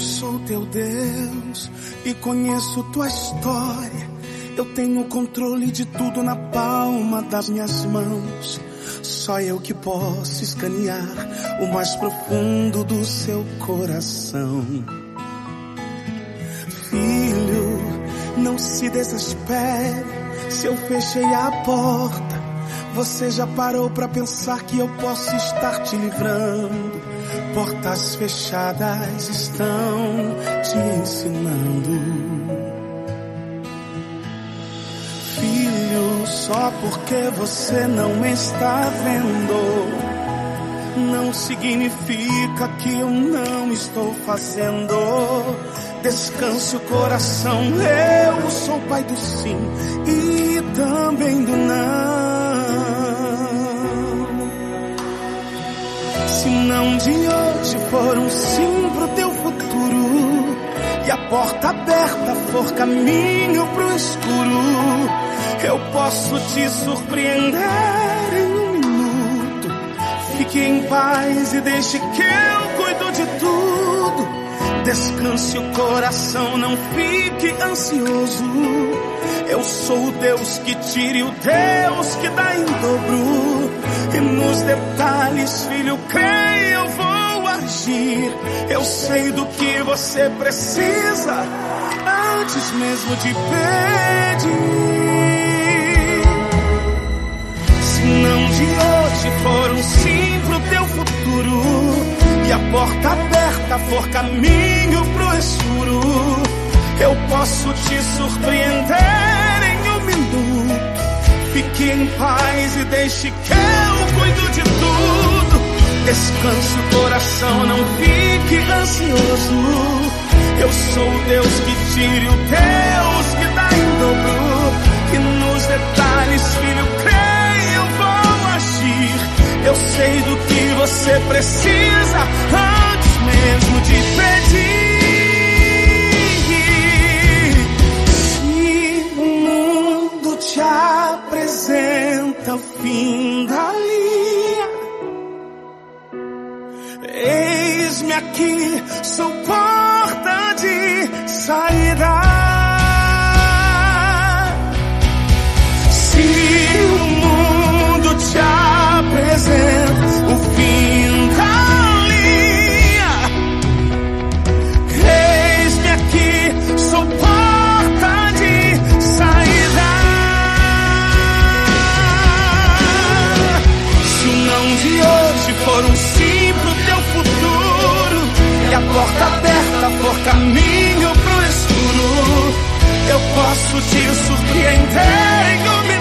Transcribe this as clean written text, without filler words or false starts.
sou teu Deus e conheço tua história. Eu tenho o controle de tudo na palma das minhas mãos. Só eu que posso escanear o mais profundo do seu coração. Filho, não se desespere se eu fechei a porta. Você já parou pra pensar que eu posso estar te livrando? Portas fechadas estão te ensinando. Filho, só porque você não está vendo não significa que eu não estou fazendo. Descanse o coração, eu sou pai do sim e também do não. Se não de hoje for um sim pro teu futuro e a porta aberta for caminho pro escuro, eu posso te surpreender em um minuto. Fique em paz e deixe que eu cuido de tudo. Descanse o coração, não fique ansioso. Eu sou o Deus que tira e o Deus que dá em dobro. E nos detalhes, filho, creia, eu vou agir. Eu sei do que você precisa antes mesmo de pedir. Se não de hoje for um sim pro teu futuro e a porta aberta for caminho pro escuro, eu posso te surpreender em um minuto. Fique em paz e deixe que eu cuido de tudo. Descanse o coração, não fique ansioso. Eu sou o Deus que tira e o Deus que dá em dobro. E nos detalhes, filho, creia, eu vou agir. Eu sei do que você precisa antes mesmo de pedir. Se o mundo te apresenta o fim da linha, eis-me aqui, sou porta de saída. Se o mundo te apresenta o fim da linha, eis-me aqui, sou porta de saída. Se o não de hoje for um sim pro teu futuro e a porta aberta for caminho pro escuro, eu posso te surpreender em um